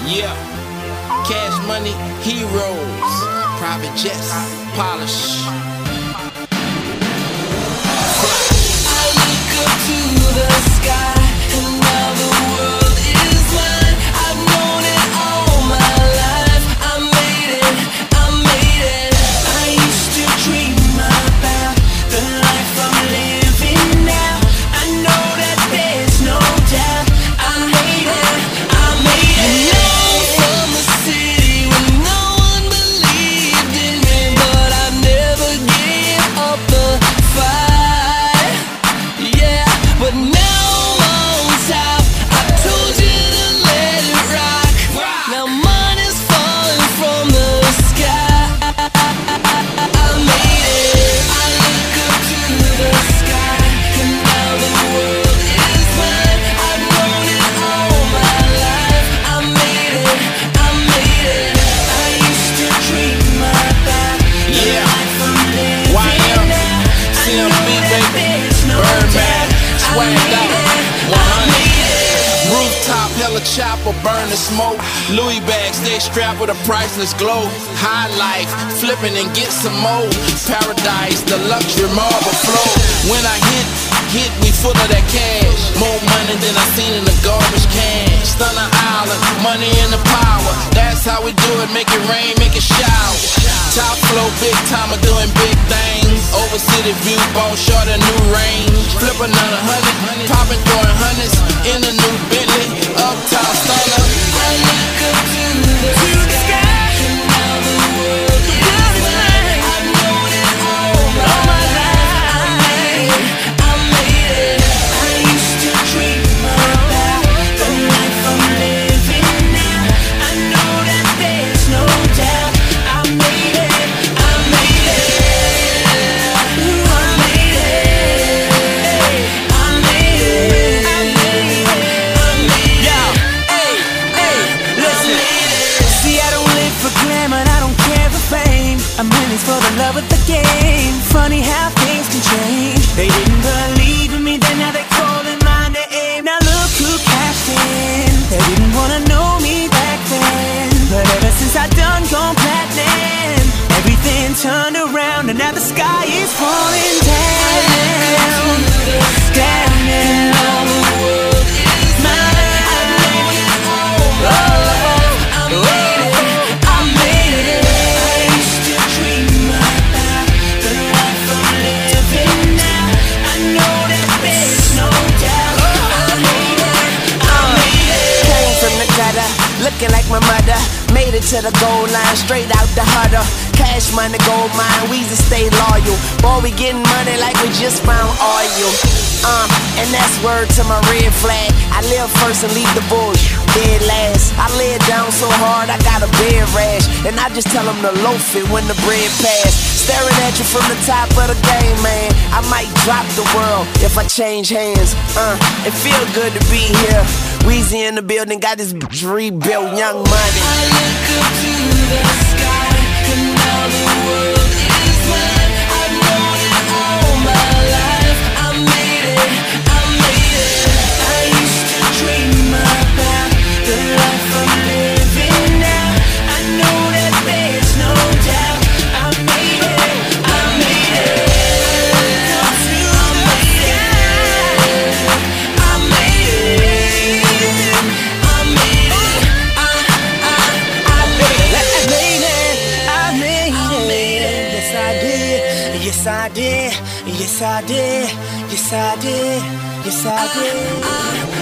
Yeah, Cash Money, Heroes, private jets, polish. I look up to the sky, and now the world is mine. I've known it all my life. I made it, I made it. I used to dream about the life I'm living now. I know that there's no doubt. I made it, I made it. I'm from a city where no one believed in me, but I never gave up the fight. Yeah, but now I'm on top. I told you to let it rock. Now money's falling from the sky. I made it. I look up to the sky, and now the world is mine. I've known it all my life. I made it, I made it. I used to dream about the Yeah. life I'm living YM, now. I CMB, know that baby. there's no Birdman, doubt. swagged out, I 100. made it. Rooftop, hella chopper, burn the smoke. Louis bags, stay strapped with a priceless glow. High life, flipping and get some more. Paradise, the luxury marble flow. When I hit, we full of that cash. More money than I seen in the garbage can. Stunner Island, money and the power. That's how we do it, make it rain, make it shower. Top flow, big timer, doing big things. Over city view, ball short a new range. Flip another 100, popping, throwing hundreds in a new Bentley. Uptown stunner. I look up to the sky, and now the world is mine. I've known it all my life. I made it, I made it. I used to dream about the life I'm living now. I know that there's no doubt. I made it, I made it. I made it, I made it, I made it, I made it. Hey, listen. See, I don't live for glamour, I don't care for fame. I'm in this for the love of the game. Funny how things can change. They didn't believe in me, then now they calling my name. Now look who cashed in. They didn't wanna know me back then, but ever since I done gone platinum, everything turned around, and now the sky is falling down. Down now. Looking like my mother, made it to the goal line, straight out the huddle. Cash money, gold mine, Weezy stay loyal. Boy, we getting money like we just found oil. And that's word to my red flag. I live first and leave the bullshit dead last. I lay it down so hard I got a bed rash, and I just tell them to loaf it when the bread pass. Staring at you from the top of the game, man. I might drop the world if I change hands. It feel good to be here. Weezy in the building, got this bitch rebuilt, Young Money. I look up to the sky, and now the world is mine. I've known it all my life. I made it, I made it. I used to dream about the life I'm living now. I know that there's no doubt. I made it, I made it. Yes, I did, yes, I did, yes, I did, yes, I did.